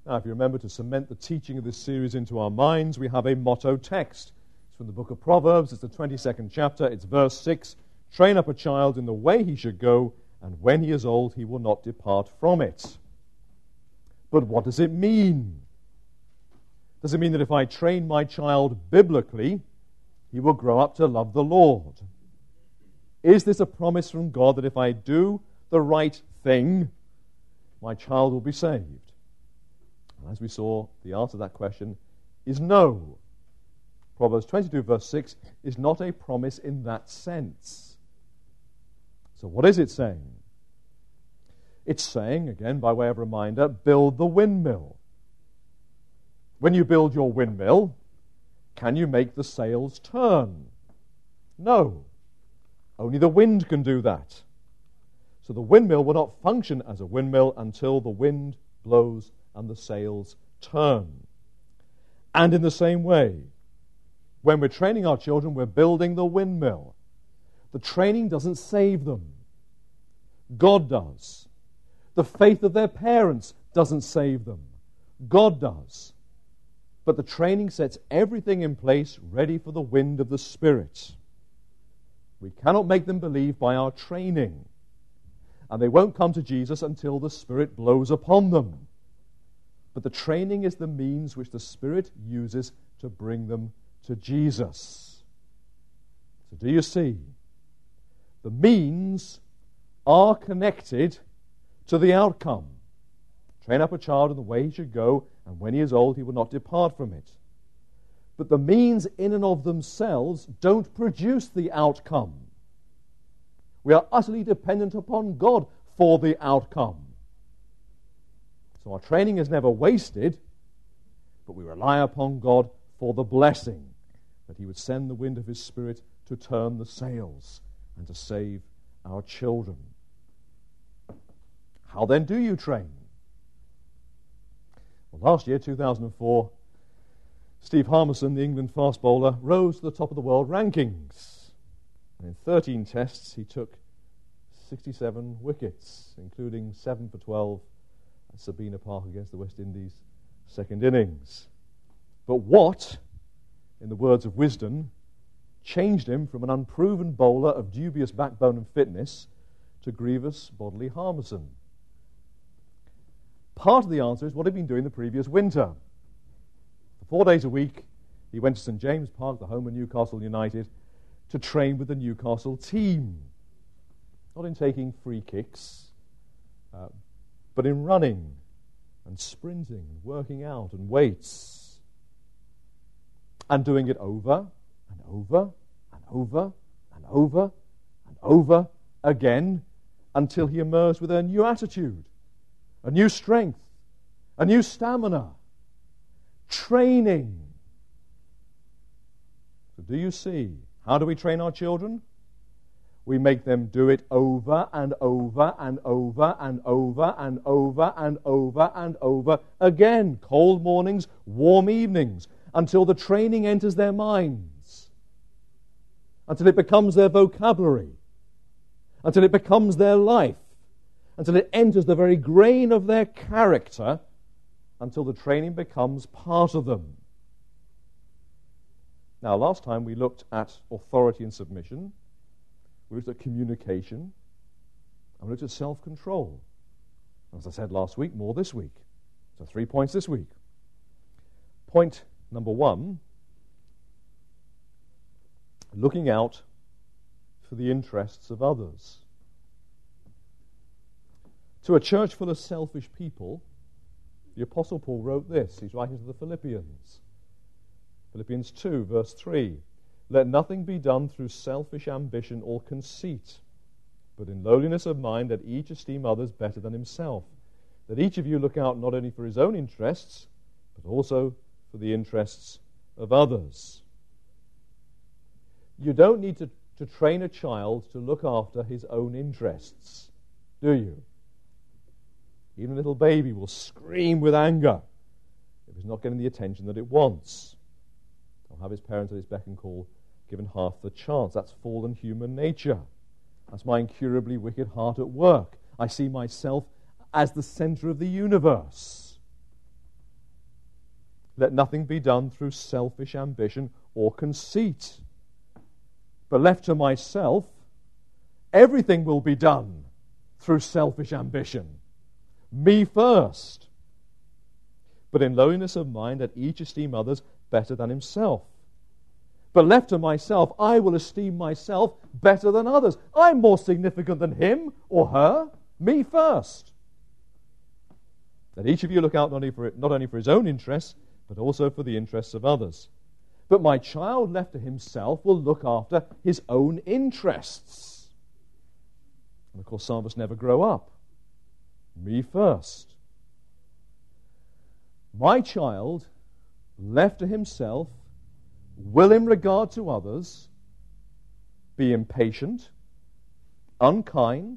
Now, if you remember, to cement the teaching of this series into our minds, we have a motto text. It's from the book of Proverbs. It's the 22nd chapter. It's verse 6. Train up a child in the way he should go, and when he is old, he will not depart from it. But what does it mean? Does it mean that if I train my child biblically, he will grow up to love the Lord? Is this a promise from God that if I do the right thing, my child will be saved? And as we saw, the answer to that question is no. Proverbs 22 verse 6 is not a promise in that sense. So what is it saying? It's saying, again, by way of reminder, build the windmill. When you build your windmill, can you make the sails turn? No. Only the wind can do that. So the windmill will not function as a windmill until the wind blows and the sails turn. And in the same way, when we're training our children, we're building the windmill. The training doesn't save them. God does. The faith of their parents doesn't save them. God does. But the training sets everything in place ready for the wind of the Spirit. We cannot make them believe by our training. And they won't come to Jesus until the Spirit blows upon them. But the training is the means which the Spirit uses to bring them to Jesus. So do you see? The means are connected to the outcome. Train up a child in the way he should go, and when he is old, he will not depart from it. But the means in and of themselves don't produce the outcome. We are utterly dependent upon God for the outcome. So our training is never wasted, but we rely upon God for the blessing, that he would send the wind of his Spirit to turn the sails and to save our children. How then do you train? Well, last year, 2004, Steve Harmison, the England fast bowler, rose to the top of the world rankings. And in 13 tests, he took 67 wickets, including 7 for 12 at Sabina Park against the West Indies, second innings. But what, in the words of Wisden, changed him from an unproven bowler of dubious backbone and fitness to grievous bodily harmison? Part of the answer is what he'd been doing the previous winter. For 4 days a week, he went to St James Park, the home of Newcastle United, to train with the Newcastle team. Not in taking free kicks, but in running and sprinting, working out and weights. And doing it over and over and over and over and over again until he emerged with a new attitude, a new strength, a new stamina. Training. So do you see? How do we train our children? We make them do it over and over and over and over and over and over and over again. Cold mornings, warm evenings, until the training enters their minds, until it becomes their vocabulary, until it becomes their life, until it enters the very grain of their character, until the training becomes part of them. Now, last time we looked at authority and submission, we looked at communication, and we looked at self-control. As I said last week, more this week. So 3 points this week. Point number 1, looking out for the interests of others. To a church full of selfish people, the Apostle Paul wrote this. He's writing to the Philippians. Philippians 2, verse 3. Let nothing be done through selfish ambition or conceit, but in lowliness of mind let each esteem others better than himself. That each of you look out not only for his own interests, but also for the interests of others. You don't need to train a child to look after his own interests, do you? Even a little baby will scream with anger if it's not getting the attention that it wants. I'll have his parents at his beck and call given half the chance. That's fallen human nature. That's my incurably wicked heart at work. I see myself as the center of the universe. Let nothing be done through selfish ambition or conceit. But left to myself, everything will be done through selfish ambition. Me first. But in lowliness of mind, let each esteem others better than himself. But left to myself, I will esteem myself better than others. I'm more significant than him or her. Me first. Let each of you look out not only for his own interests, but also for the interests of others. But my child left to himself will look after his own interests. And of course, some of us never grow up. Me first. My child left to himself will, in regard to others, be impatient, unkind,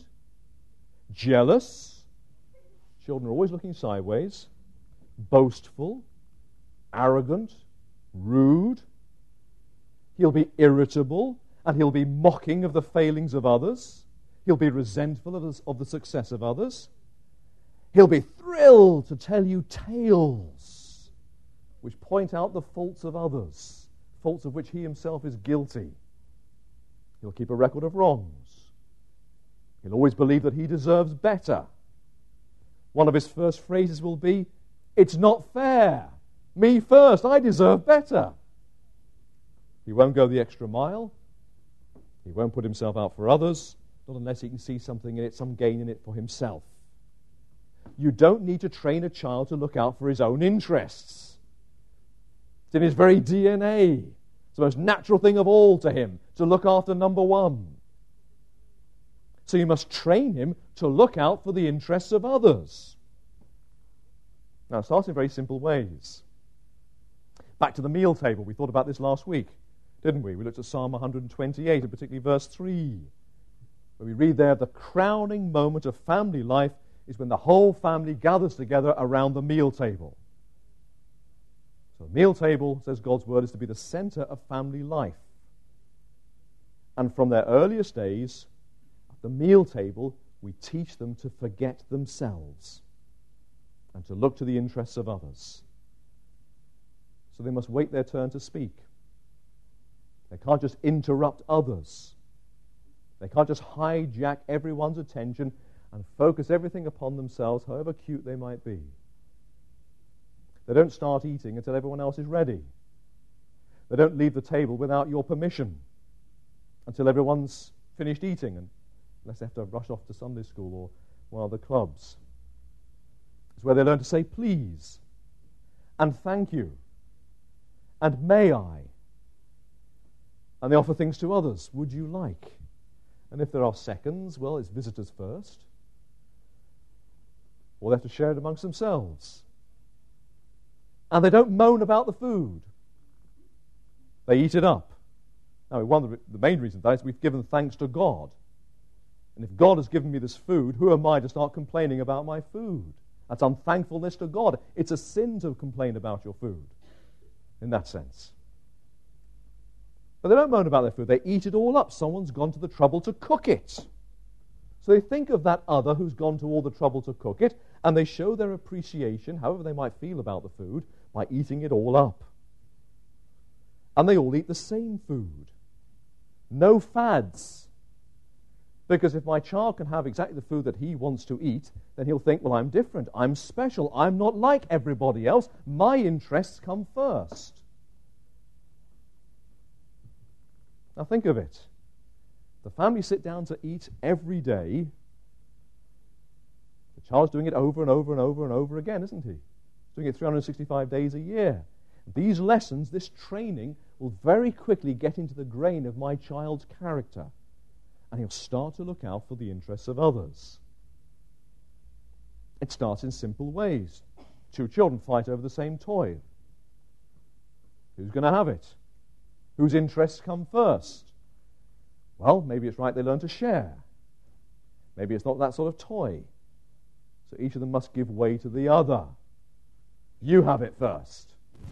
jealous. Children are always looking sideways, boastful, arrogant, rude. He'll be irritable, and he'll be mocking of the failings of others. He'll be resentful of the success of others. He'll be thrilled to tell you tales which point out the faults of others, faults of which he himself is guilty. He'll keep a record of wrongs. He'll always believe that he deserves better. One of his first phrases will be, "It's not fair. Me first. I deserve better." He won't go the extra mile. He won't put himself out for others, not unless he can see something in it, some gain in it for himself. You don't need to train a child to look out for his own interests. It's in his very DNA. It's the most natural thing of all to him, to look after number one. So you must train him to look out for the interests of others. Now, it starts in very simple ways. Back to the meal table. We thought about this last week, didn't we? We looked at Psalm 128, and particularly verse 3, where we read there, the crowning moment of family life is when the whole family gathers together around the meal table. So the meal table, says God's word, is to be the center of family life. And from their earliest days, at the meal table, we teach them to forget themselves and to look to the interests of others. So they must wait their turn to speak. They can't just interrupt others. They can't just hijack everyone's attention and focus everything upon themselves, however cute they might be. They don't start eating until everyone else is ready. They don't leave the table without your permission until everyone's finished eating, and unless they have to rush off to Sunday school or one of the clubs. It's where they learn to say please, and thank you, and may I. And they offer things to others. Would you like? And if there are seconds, well, it's visitors first. Or they have to share it amongst themselves. And they don't moan about the food. They eat it up. Now, one of the main reasons for that is we've given thanks to God. And if God has given me this food, who am I to start complaining about my food? That's unthankfulness to God. It's a sin to complain about your food, in that sense. But they don't moan about their food. They eat it all up. Someone's gone to the trouble to cook it. So they think of that other who's gone to all the trouble to cook it, and they show their appreciation, however they might feel about the food, by eating it all up. And they all eat the same food. No fads. Because if my child can have exactly the food that he wants to eat, then he'll think, well, I'm different. I'm special. I'm not like everybody else. My interests come first. Now think of it. The family sit down to eat every day. The child's doing it over and over and over and over again, isn't he? He's doing it 365 days a year. These lessons, this training, will very quickly get into the grain of my child's character. And he'll start to look out for the interests of others. It starts in simple ways. Two children fight over the same toy. Who's going to have it? Whose interests come first? Well, maybe it's right they learn to share. Maybe it's not that sort of toy. So each of them must give way to the other. You have it first.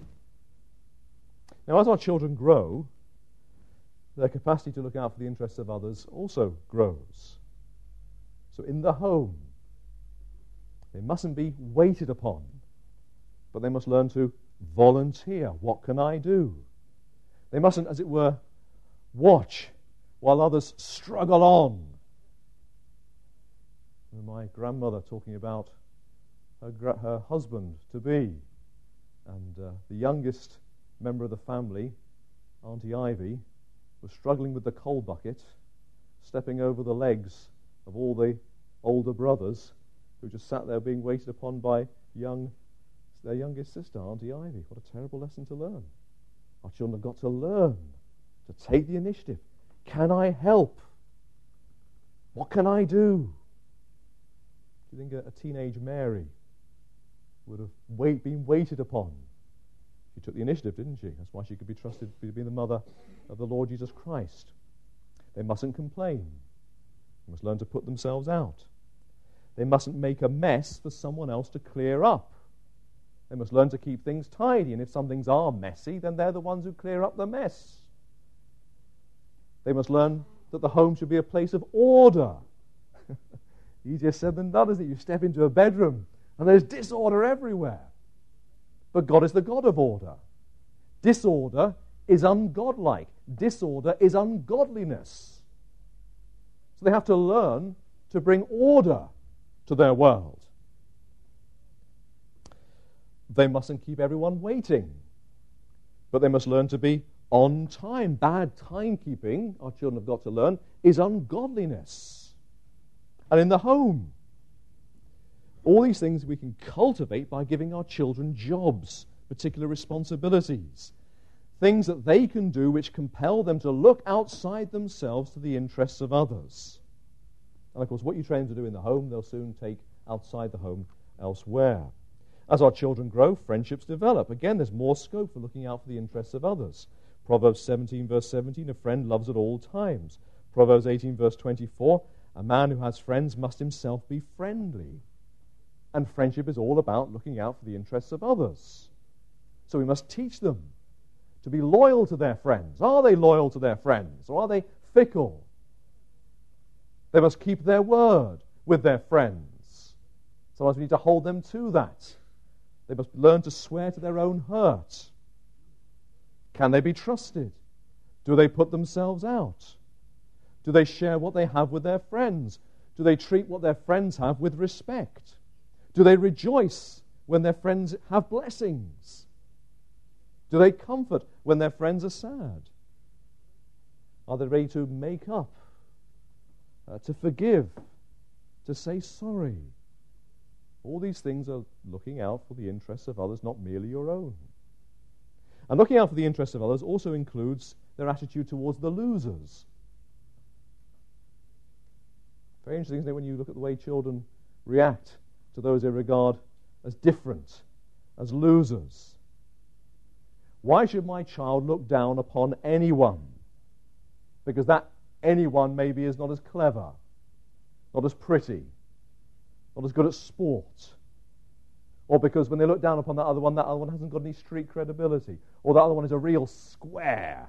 Now, as our children grow, their capacity to look out for the interests of others also grows. So in the home, they mustn't be waited upon, but they must learn to volunteer. What can I do? They mustn't, as it were, watch while others struggle on. And my grandmother talking about her husband-to-be, and the youngest member of the family, Auntie Ivy, was struggling with the coal bucket, stepping over the legs of all the older brothers who just sat there being waited upon by their youngest sister, Auntie Ivy. What a terrible lesson to learn. Our children have got to learn to take the initiative. Can I help? What can I do? Do you think a teenage Mary would have been waited upon? She took the initiative, didn't she? That's why she could be trusted to be the mother of the Lord Jesus Christ. They mustn't complain. They must learn to put themselves out. They mustn't make a mess for someone else to clear up. They must learn to keep things tidy, and if some things are messy, then they're the ones who clear up the mess. They must learn that the home should be a place of order. Easier said than done, isn't it? You step into a bedroom and there's disorder everywhere. But God is the God of order. Disorder is ungodlike. Disorder is ungodliness. So they have to learn to bring order to their world. They mustn't keep everyone waiting, but they must learn to be on time. Bad timekeeping, our children have got to learn, is ungodliness. And in the home, all these things we can cultivate by giving our children jobs, particular responsibilities, things that they can do which compel them to look outside themselves to the interests of others. And of course, what you train them to do in the home, they'll soon take outside the home elsewhere. As our children grow, friendships develop. Again, there's more scope for looking out for the interests of others. Proverbs 17, verse 17, a friend loves at all times. Proverbs 18, verse 24, a man who has friends must himself be friendly. And friendship is all about looking out for the interests of others. So we must teach them to be loyal to their friends. Are they loyal to their friends, or are they fickle? They must keep their word with their friends. Sometimes we need to hold them to that. They must learn to swear to their own hurt. Can they be trusted? Do they put themselves out? Do they share what they have with their friends? Do they treat what their friends have with respect? Do they rejoice when their friends have blessings? Do they comfort when their friends are sad? Are they ready to make up, to forgive, to say sorry? All these things are looking out for the interests of others, not merely your own. And looking out for the interests of others also includes their attitude towards the losers. Very interesting, isn't it, when you look at the way children react to those they regard as different, as losers. Why should my child look down upon anyone? Because that anyone maybe is not as clever, not as pretty, not as good at sport. Or because when they look down upon that other one hasn't got any street credibility. Or that other one is a real square.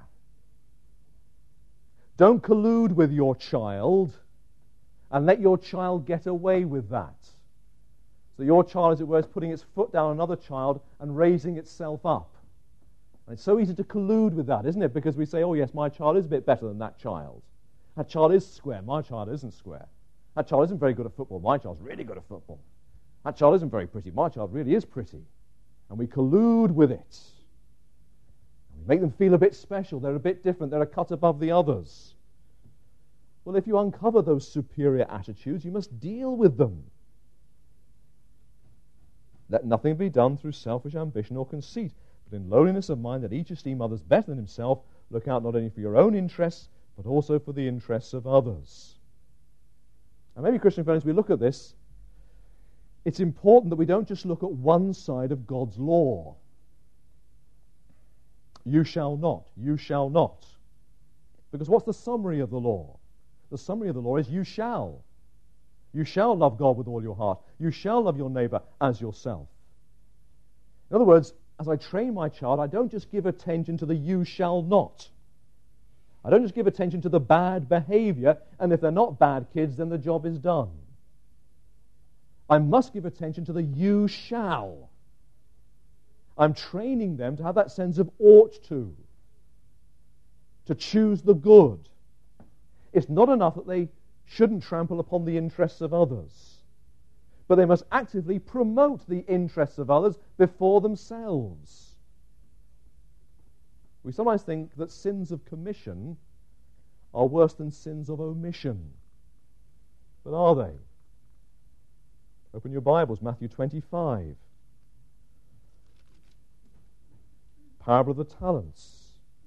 Don't collude with your child and let your child get away with that. So your child, as it were, is putting its foot down on another child and raising itself up. And it's so easy to collude with that, isn't it? Because we say, oh yes, my child is a bit better than that child. That child is square, my child isn't square. That child isn't very good at football, my child's really good at football. That child isn't very pretty, my child really is pretty. And we collude with it. And we make them feel a bit special, they're a bit different, they're a cut above the others. Well, if you uncover those superior attitudes, you must deal with them. Let nothing be done through selfish ambition or conceit, but in lowliness of mind, that each esteem others better than himself. Look out not only for your own interests, but also for the interests of others. And maybe, Christian friends, we look at this, it's important that we don't just look at one side of God's law. You shall not, you shall not. Because what's the summary of the law? The summary of the law is you shall. You shall love God with all your heart. You shall love your neighbor as yourself. In other words, as I train my child, I don't just give attention to the you shall not. I don't just give attention to the bad behavior, and if they're not bad kids, then the job is done. I must give attention to the you shall. I'm training them to have that sense of ought to choose the good. It's not enough that they shouldn't trample upon the interests of others, but they must actively promote the interests of others before themselves. We sometimes think that sins of commission are worse than sins of omission. But are they? Open your Bibles, Matthew 25. Parable of the talents.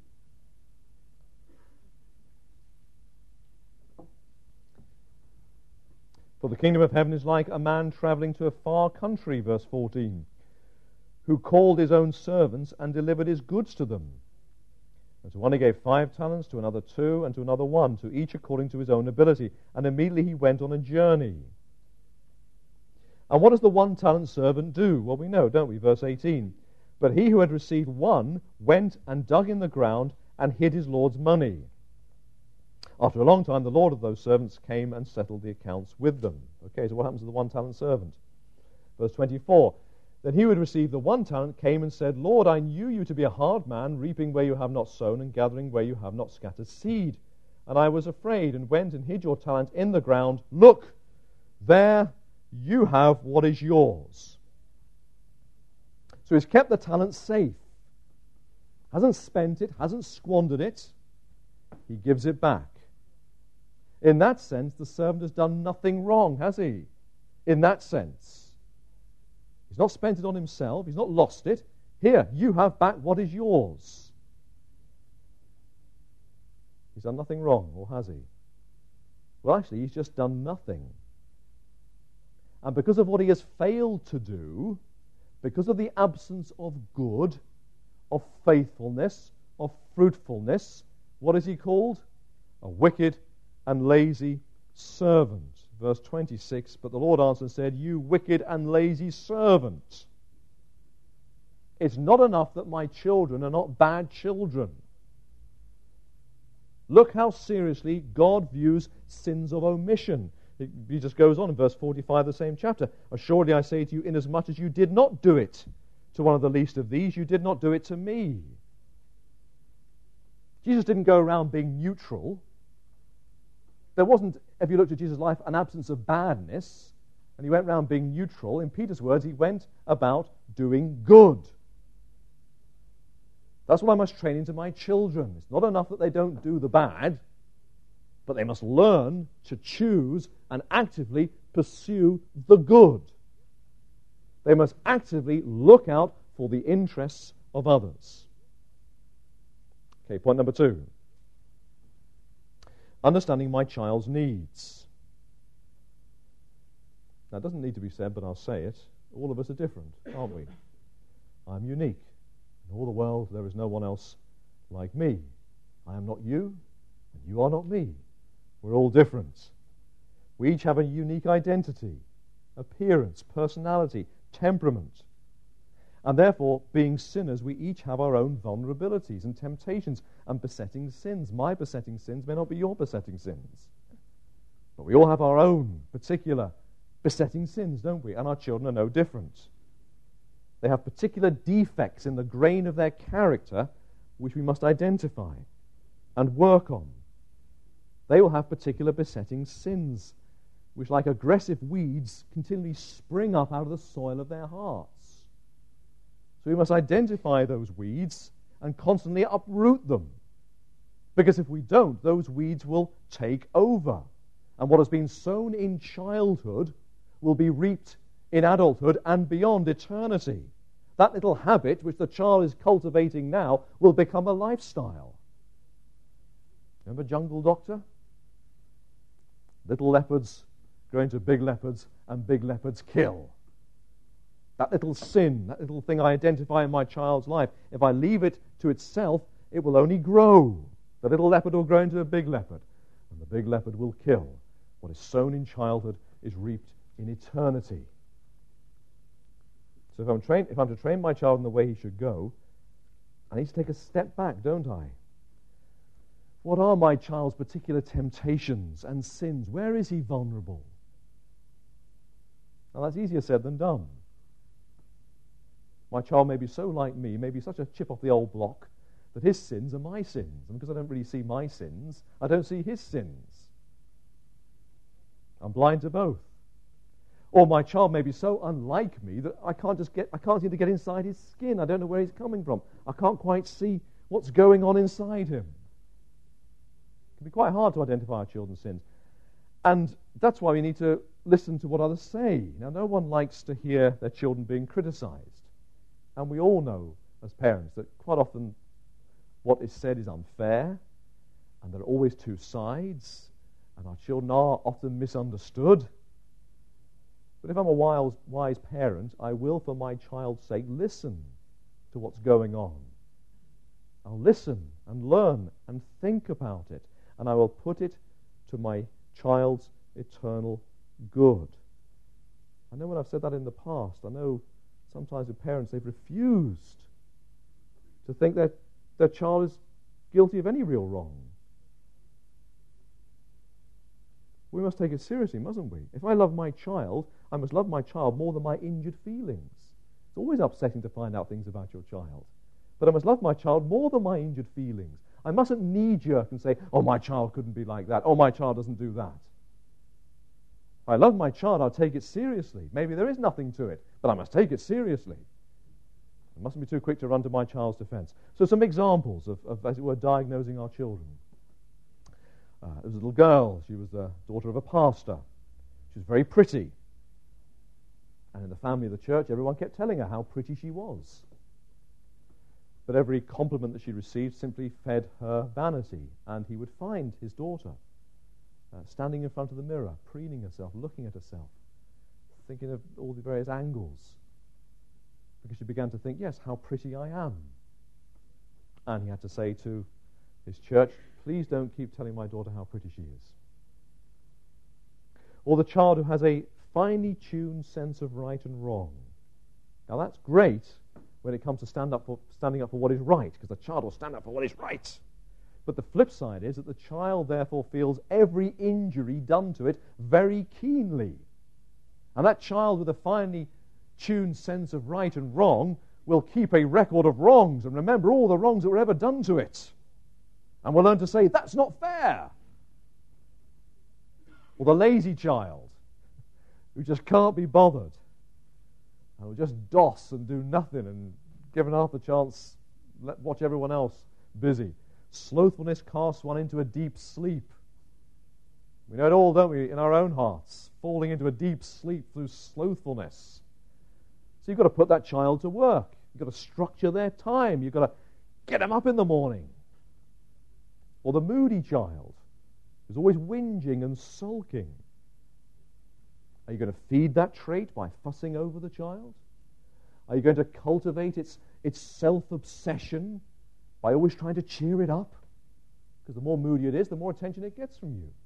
For the kingdom of heaven is like a man travelling to a far country, verse 14, who called his own servants and delivered his goods to them. And to one he gave 5 talents, to another 2, and to another 1, to each according to his own ability. And immediately he went on a journey. And what does the 1-talent servant do? Well, we know, don't we? Verse 18. But he who had received 1 went and dug in the ground and hid his Lord's money. After a long time, the Lord of those servants came and settled the accounts with them. Okay, so what happens to the 1-talent servant? Verse 24. Then he who had received the 1 talent came and said, Lord, I knew you to be a hard man, reaping where you have not sown and gathering where you have not scattered seed. And I was afraid and went and hid your talent in the ground. Look, there you have what is yours. So he's kept the talent safe. Hasn't spent it, hasn't squandered it. He gives it back. In that sense, the servant has done nothing wrong, has he? In that sense. He's not spent it on himself. He's not lost it. Here, you have back what is yours. He's done nothing wrong, or has he? Well, actually, he's just done nothing. And because of what he has failed to do, because of the absence of good, of faithfulness, of fruitfulness, what is he called? A wicked and lazy servant. Verse 26, but the Lord answered and said, you wicked and lazy servant. It's not enough that my children are not bad children. Look how seriously God views sins of omission. He just goes on in verse 45 of the same chapter. Assuredly I say to you, inasmuch as you did not do it to one of the least of these, you did not do it to me. Jesus didn't go around being neutral. There wasn't, if you looked at Jesus' life, an absence of badness, and he went around being neutral. In Peter's words, he went about doing good. That's what I must train into my children. It's not enough that they don't do the bad, but they must learn to choose and actively pursue the good. They must actively look out for the interests of others. Okay, point number 2. Understanding my child's needs. Now, it doesn't need to be said, but I'll say it. All of us are different, aren't we? I'm unique. In all the world, there is no one else like me. I am not you, and you are not me. We're all different. We each have a unique identity, appearance, personality, temperament. And therefore, being sinners, we each have our own vulnerabilities and temptations and besetting sins. My besetting sins may not be your besetting sins. But we all have our own particular besetting sins, don't we? And our children are no different. They have particular defects in the grain of their character which we must identify and work on. They will have particular besetting sins which, like aggressive weeds, continually spring up out of the soil of their hearts. So we must identify those weeds and constantly uproot them. Because if we don't, those weeds will take over. And what has been sown in childhood will be reaped in adulthood and beyond eternity. That little habit which the child is cultivating now will become a lifestyle. Remember Jungle Doctor? Little leopards grow into big leopards, and big leopards kill. That little sin, that little thing I identify in my child's life, if I leave it to itself, it will only grow. The little leopard will grow into a big leopard, and the big leopard will kill. What is sown in childhood is reaped in eternity. So if I'm to train my child in the way he should go, I need to take a step back, don't I? What are my child's particular temptations and sins? Where is he vulnerable? Now, that's easier said than done. My child may be so like me, may be such a chip off the old block, that his sins are my sins. And because I don't really see my sins, I don't see his sins. I'm blind to both. Or my child may be so unlike me that I can't seem to get inside his skin. I don't know where he's coming from. I can't quite see what's going on inside him. It can be quite hard to identify our children's sins. And that's why we need to listen to what others say. Now, no one likes to hear their children being criticized. And we all know, as parents, that quite often what is said is unfair, and there are always two sides, and our children are often misunderstood. But if I'm a wise parent, I will, for my child's sake, listen to what's going on. I'll listen and learn and think about it, and I will put it to my child's eternal good. I know when I've said that in the past, I know sometimes with parents they've refused to think that their child is guilty of any real wrong. We must take it seriously, mustn't we? If I love my child, I must love my child more than my injured feelings. It's always upsetting to find out things about your child. But I must love my child more than my injured feelings. I mustn't knee-jerk and say, oh, my child couldn't be like that. Oh, my child doesn't do that. If I love my child, I'll take it seriously. Maybe there is nothing to it, but I must take it seriously. I mustn't be too quick to run to my child's defense. So some examples of as it were, diagnosing our children. There was a little girl. She was the daughter of a pastor. She was very pretty. And in the family of the church, everyone kept telling her how pretty she was. But every compliment that she received simply fed her vanity. And he would find his daughter standing in front of the mirror, preening herself, looking at herself, thinking of all the various angles. Because she began to think, yes, how pretty I am. And he had to say to his church, please don't keep telling my daughter how pretty she is. Or the child who has a finely tuned sense of right and wrong. Now that's great when it comes to standing up for what is right, because the child will stand up for what is right. But the flip side is that the child therefore feels every injury done to it very keenly. And that child with a finely tuned sense of right and wrong will keep a record of wrongs and remember all the wrongs that were ever done to it. And will learn to say, that's not fair. Or the lazy child who just can't be bothered and will just doss and do nothing and given half the chance, watch everyone else busy. Slothfulness casts one into a deep sleep. We know it all, don't we, in our own hearts, falling into a deep sleep through slothfulness. So you've got to put that child to work. You've got to structure their time. You've got to get them up in the morning. Or the moody child who's always whinging and sulking. Are you going to feed that trait by fussing over the child? Are you going to cultivate its self-obsession by always trying to cheer it up? Because the more moody it is, the more attention it gets from you.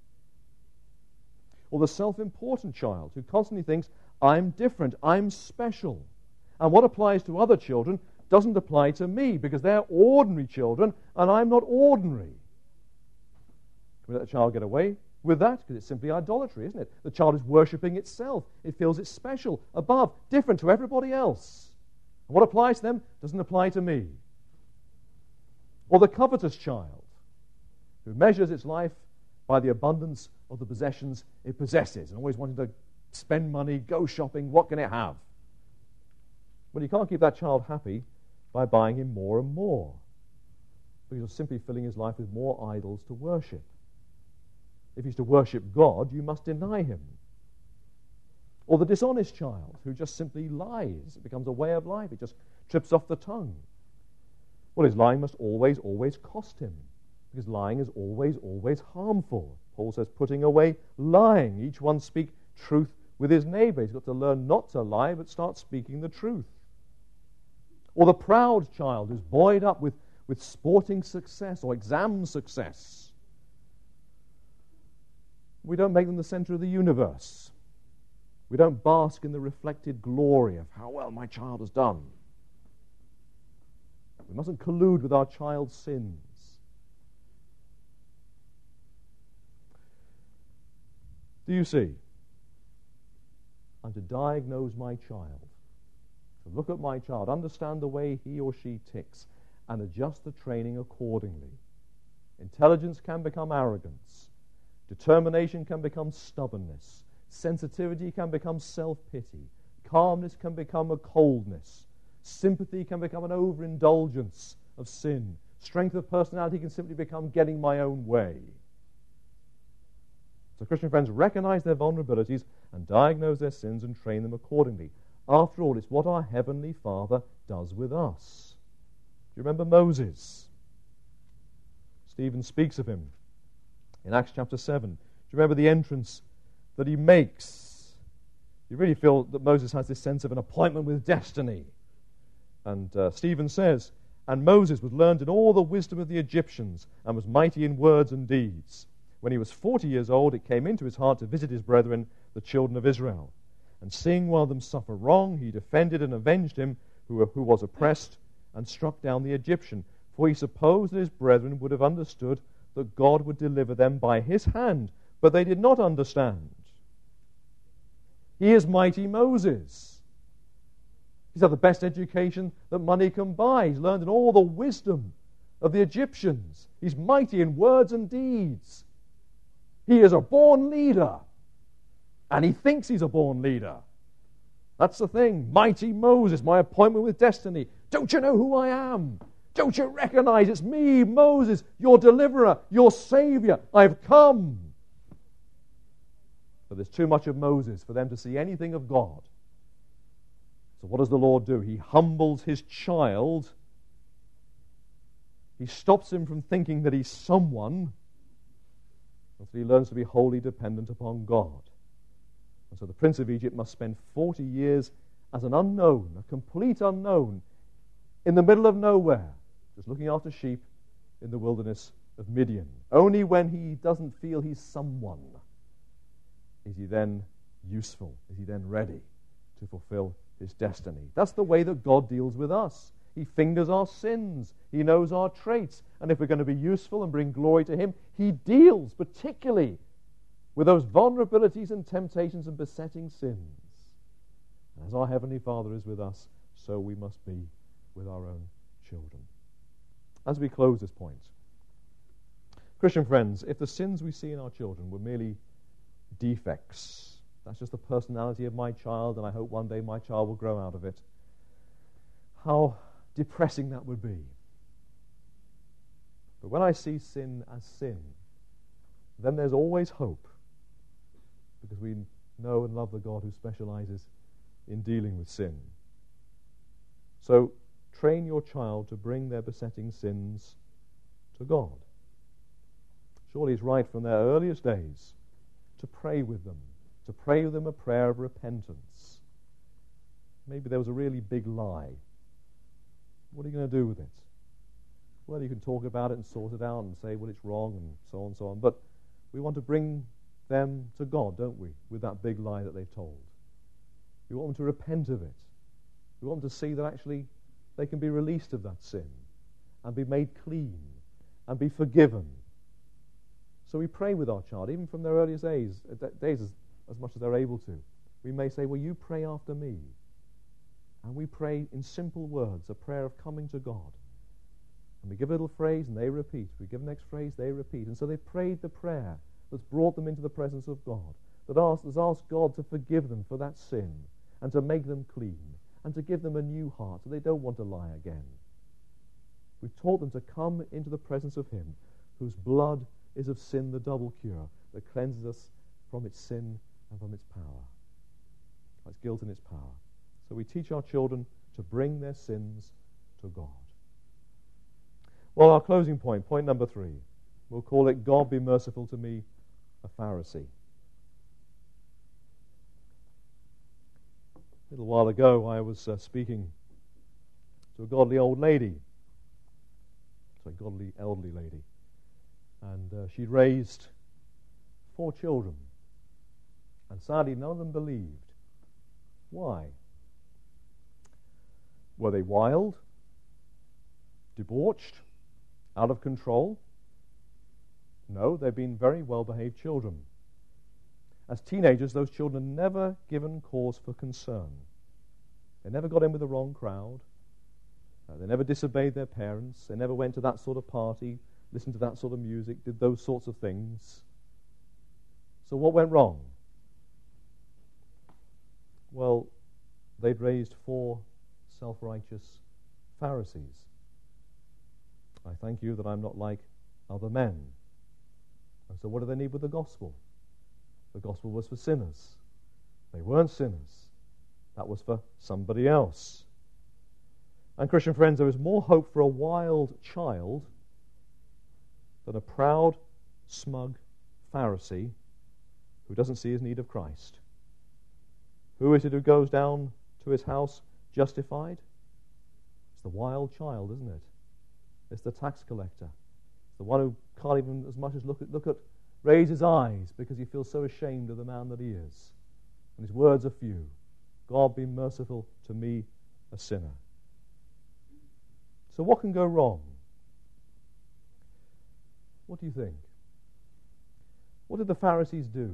Or the self-important child who constantly thinks, I'm different, I'm special. And what applies to other children doesn't apply to me because they're ordinary children and I'm not ordinary. Can we let the child get away with that? Because it's simply idolatry, isn't it? The child is worshipping itself. It feels it's special, above, different to everybody else. And what applies to them doesn't apply to me. Or the covetous child who measures its life by the abundance of the possessions it possesses and always wanting to spend money, go shopping, what can it have? Well, you can't keep that child happy by buying him more and more, because you're simply filling his life with more idols to worship. If he's to worship God, you must deny him. Or the dishonest child who just simply lies. It becomes a way of life. It just trips off the tongue. Well, his lying must always, always cost him, because lying is always, always harmful. Paul says, putting away lying. Each one speak truth with his neighbor. He's got to learn not to lie, but start speaking the truth. Or the proud child who's buoyed up with sporting success or exam success. We don't make them the center of the universe. We don't bask in the reflected glory of how well my child has done. We mustn't collude with our child's sins. Do you see? I'm to diagnose my child, to look at my child, understand the way he or she ticks, and adjust the training accordingly. Intelligence can become arrogance. Determination can become stubbornness. Sensitivity can become self-pity. Calmness can become a coldness. Sympathy can become an overindulgence of sin. Strength of personality can simply become getting my own way. So Christian friends, recognize their vulnerabilities and diagnose their sins and train them accordingly. After all, it's what our Heavenly Father does with us. Do you remember Moses? Stephen speaks of him in Acts chapter 7. Do you remember the entrance that he makes? You really feel that Moses has this sense of an appointment with destiny. And Stephen says, "And Moses was learned in all the wisdom of the Egyptians and was mighty in words and deeds. When he was 40 years old, it came into his heart to visit his brethren, the children of Israel. And seeing one of them suffer wrong, he defended and avenged him who was oppressed and struck down the Egyptian. For he supposed that his brethren would have understood that God would deliver them by his hand, but they did not understand." He is mighty Moses. He's had the best education that money can buy. He's learned in all the wisdom of the Egyptians. He's mighty in words and deeds. He is a born leader. And he thinks he's a born leader. That's the thing. Mighty Moses, my appointment with destiny. Don't you know who I am? Don't you recognize it's me, Moses, your deliverer, your Savior? I've come. But there's too much of Moses for them to see anything of God. So what does the Lord do? He humbles his child. He stops him from thinking that he's someone, until he learns to be wholly dependent upon God. And so the Prince of Egypt must spend 40 years as an unknown, a complete unknown, in the middle of nowhere, just looking after sheep in the wilderness of Midian. Only when he doesn't feel he's someone is he then useful, is he then ready to fulfill his destiny. That's the way that God deals with us. He fingers our sins. He knows our traits. And if we're going to be useful and bring glory to him, he deals particularly with those vulnerabilities and temptations and besetting sins. And as our Heavenly Father is with us, so we must be with our own children. As we close this point, Christian friends, if the sins we see in our children were merely defects, that's just the personality of my child, and I hope one day my child will grow out of it, how depressing that would be. But when I see sin as sin, then there's always hope, because we know and love the God who specializes in dealing with sin. So train your child to bring their besetting sins to God. Surely it's right from their earliest days to pray with them a prayer of repentance. Maybe there was a really big lie. What are you going to do with it? Well, you can talk about it and sort it out and say, well, it's wrong and so on and so on. But we want to bring them to God, don't we, with that big lie that they've told. We want them to repent of it. We want them to see that actually they can be released of that sin and be made clean and be forgiven. So we pray with our child, even from their earliest days as much as they're able to. We may say, well, you pray after me. And we pray in simple words, a prayer of coming to God. And we give a little phrase and they repeat. We give the next phrase, they repeat. And so they prayed the prayer that's brought them into the presence of God, that has asked God to forgive them for that sin and to make them clean and to give them a new heart so they don't want to lie again. We've taught them to come into the presence of him whose blood is of sin the double cure that cleanses us from its sin and from its power, its guilt and its power. So we teach our children to bring their sins to God. Well, our closing point, point number 3, we'll call it God be merciful to me, a Pharisee. A little while ago I was speaking to a godly elderly lady. And she'd raised 4 children. And sadly, none of them believed. Why? Were they wild, debauched, out of control? No, they've been very well-behaved children. As teenagers, those children are never given cause for concern. They never got in with the wrong crowd. They never disobeyed their parents. They never went to that sort of party, listened to that sort of music, did those sorts of things. So what went wrong? Well, they'd raised 4 self-righteous Pharisees. I thank you that I'm not like other men. And so what do they need with the gospel? The gospel was for sinners. They weren't sinners. That was for somebody else. And Christian friends, there is more hope for a wild child than a proud, smug Pharisee who doesn't see his need of Christ. Who is it who goes down to his house justified? It's the wild child, isn't it? It's the tax collector. It's the one who can't even as much as raise his eyes because he feels so ashamed of the man that he is. And his words are few. God be merciful to me, a sinner. So what can go wrong? What do you think? What did the Pharisees do?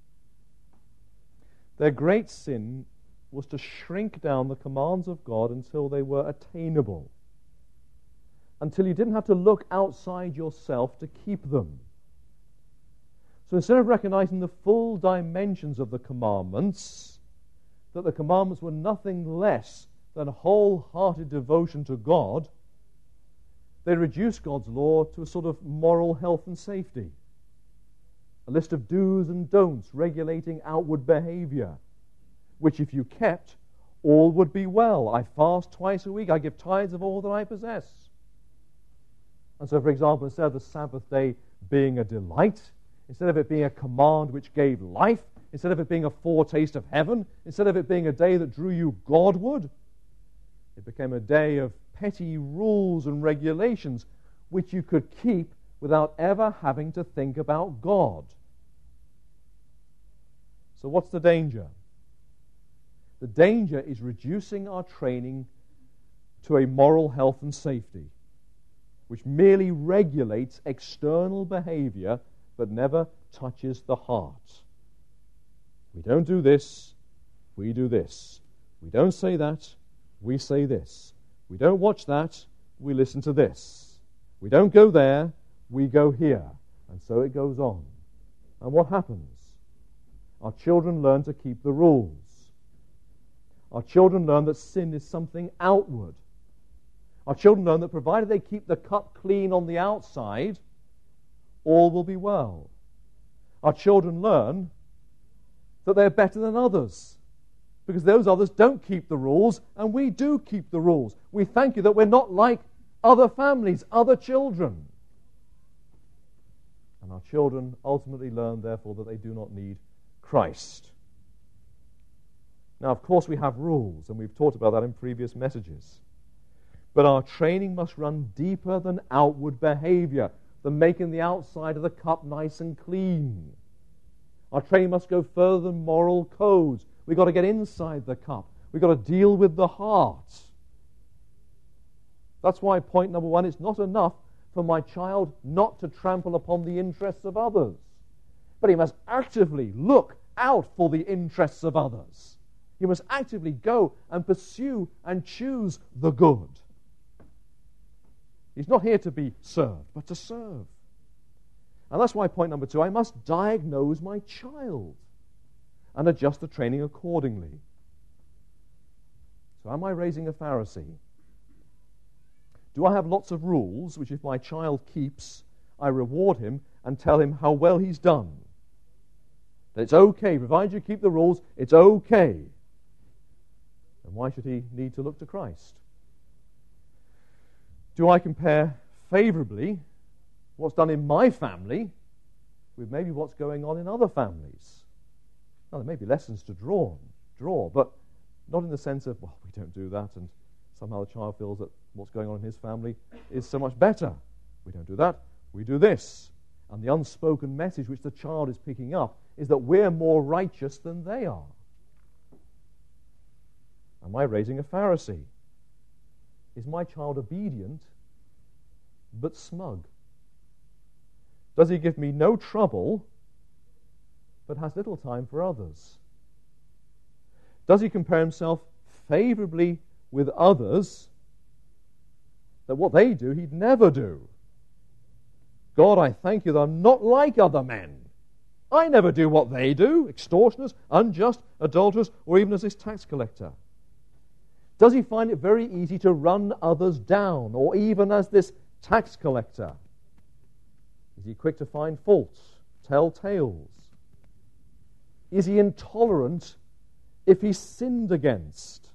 Their great sin was to shrink down the commands of God until they were attainable, until you didn't have to look outside yourself to keep them. So instead of recognizing the full dimensions of the commandments, that the commandments were nothing less than wholehearted devotion to God, they reduced God's law to a sort of moral health and safety, a list of do's and don'ts regulating outward behavior, which if you kept, all would be well. I fast twice a week. I give tithes of all that I possess. And so, for example, instead of the Sabbath day being a delight, instead of it being a command which gave life, instead of it being a foretaste of heaven, instead of it being a day that drew you Godward, it became a day of petty rules and regulations which you could keep without ever having to think about God. So what's the danger? The danger is reducing our training to a moral health and safety, which merely regulates external behavior but never touches the heart. We don't do this, we do this. We don't say that, we say this. We don't watch that, we listen to this. We don't go there, we go here. And so it goes on. And what happens? Our children learn to keep the rules. Our children learn that sin is something outward. Our children learn that provided they keep the cup clean on the outside, all will be well. Our children learn that they're better than others because those others don't keep the rules and we do keep the rules. We thank you that we're not like other families, other children. And our children ultimately learn, therefore, that they do not need Christ. Now, of course, we have rules, and we've talked about that in previous messages. But our training must run deeper than outward behavior, than making the outside of the cup nice and clean. Our training must go further than moral codes. We've got to get inside the cup. We've got to deal with the heart. That's why point number 1, it's not enough for my child not to trample upon the interests of others, but he must actively look out for the interests of others. He must actively go and pursue and choose the good. He's not here to be served, but to serve. And that's why point number 2, I must diagnose my child and adjust the training accordingly. So am I raising a Pharisee? Do I have lots of rules which if my child keeps, I reward him and tell him how well he's done? That it's okay, provided you keep the rules, it's okay. And why should he need to look to Christ? Do I compare favorably what's done in my family with maybe what's going on in other families? Now, there may be lessons to draw, but not in the sense of, well, we don't do that, and somehow the child feels that what's going on in his family is so much better. We don't do that, we do this. And the unspoken message which the child is picking up is that we're more righteous than they are. Am I raising a Pharisee? Is my child obedient but smug? Does he give me no trouble but has little time for others? Does he compare himself favorably with others, that what they do, he'd never do. God, I thank you that I'm not like other men. I never do what they do, extortioners, unjust, adulterers, or even as this tax collector. Does he find it very easy to run others down, or even as this tax collector? Is he quick to find faults, tell tales? Is he intolerant if he's sinned against?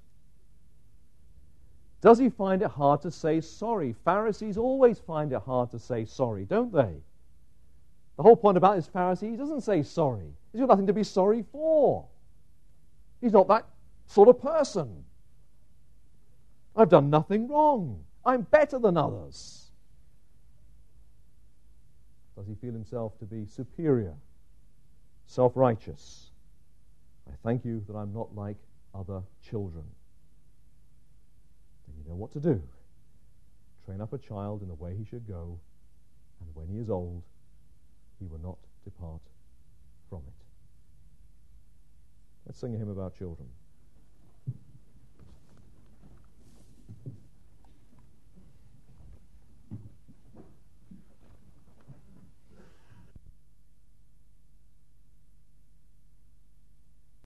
Does he find it hard to say sorry? Pharisees always find it hard to say sorry, don't they? The whole point about this Pharisee, he doesn't say sorry. He's got nothing to be sorry for. He's not that sort of person. I've done nothing wrong. I'm better than others. Does he feel himself to be superior, self-righteous? I thank you that I'm not like other children. Then you know what to do. Train up a child in the way he should go, and when he is old, he will not depart from it. Let's sing a hymn about children.